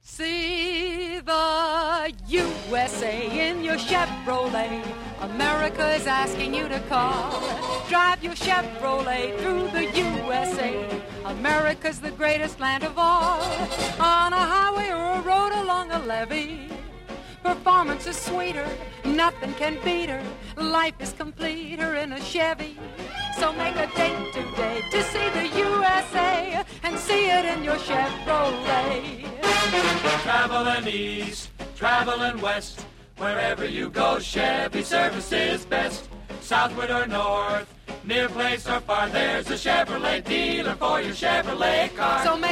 See the USA in your Chevrolet. America is asking you to call. Drive your Chevrolet through the USA. America's the greatest land of all. On a highway or a road along a levee, performance is sweeter, nothing can beat her. Life is completer in a Chevy. So make a date today to see the USA and see it in your Chevrolet. Traveling east, traveling west, wherever you go, Chevy service is best. Southward or north, near place or far, there's a Chevrolet dealer for your Chevrolet car. So